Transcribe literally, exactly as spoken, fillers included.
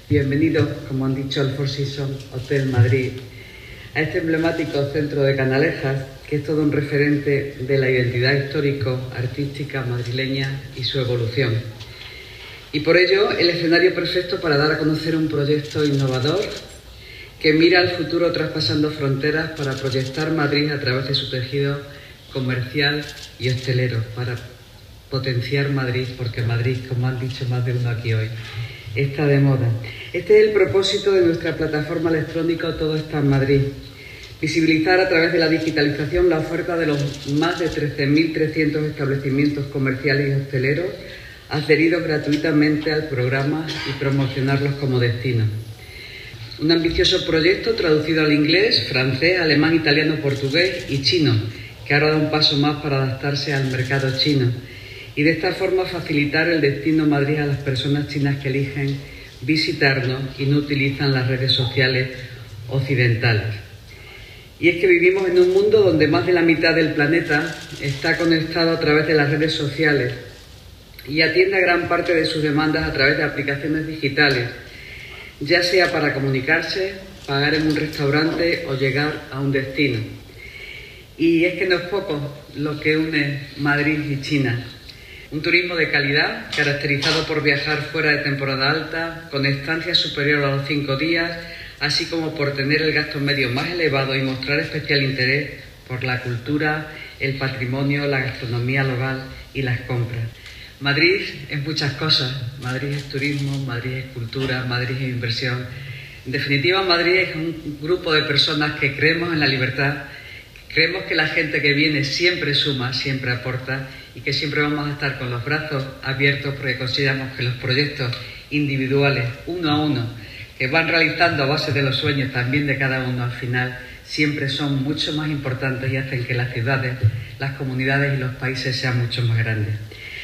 Bienvenidos, como han dicho, al Four Seasons Hotel Madrid, a este emblemático centro de Canalejas, que es todo un referente de la identidad histórico-artística madrileña y su evolución. Y por ello, el escenario perfecto para dar a conocer un proyecto innovador que mira al futuro traspasando fronteras para proyectar Madrid a través de su tejido comercial y hostelero, para potenciar Madrid, porque Madrid, como han dicho más de uno aquí hoy, está de moda. Este es el propósito de nuestra plataforma electrónica Todo está en Madrid. Visibilizar a través de la digitalización la oferta de los más de trece mil trescientos establecimientos comerciales y hosteleros adheridos gratuitamente al programa y promocionarlos como destino. Un ambicioso proyecto traducido al inglés, francés, alemán, italiano, portugués y chino, que ahora da un paso más para adaptarse al mercado chino y de esta forma facilitar el destino Madrid a las personas chinas que eligen visitarnos y no utilizan las redes sociales occidentales. Y es que vivimos en un mundo donde más de la mitad del planeta está conectado a través de las redes sociales y atiende a gran parte de sus demandas a través de aplicaciones digitales, ya sea para comunicarse, pagar en un restaurante o llegar a un destino. Y es que no es poco lo que une Madrid y China. Un turismo de calidad, caracterizado por viajar fuera de temporada alta, con estancia superior a los cinco días, así como por tener el gasto medio más elevado y mostrar especial interés por la cultura, el patrimonio, la gastronomía local y las compras. Madrid es muchas cosas. Madrid es turismo, Madrid es cultura, Madrid es inversión. En definitiva, Madrid es un grupo de personas que creemos en la libertad, creemos que la gente que viene siempre suma, siempre aporta y que siempre vamos a estar con los brazos abiertos porque consideramos que los proyectos individuales, uno a uno, que van realizando a base de los sueños también de cada uno al final, siempre son mucho más importantes y hacen que las ciudades, las comunidades y los países sean mucho más grandes.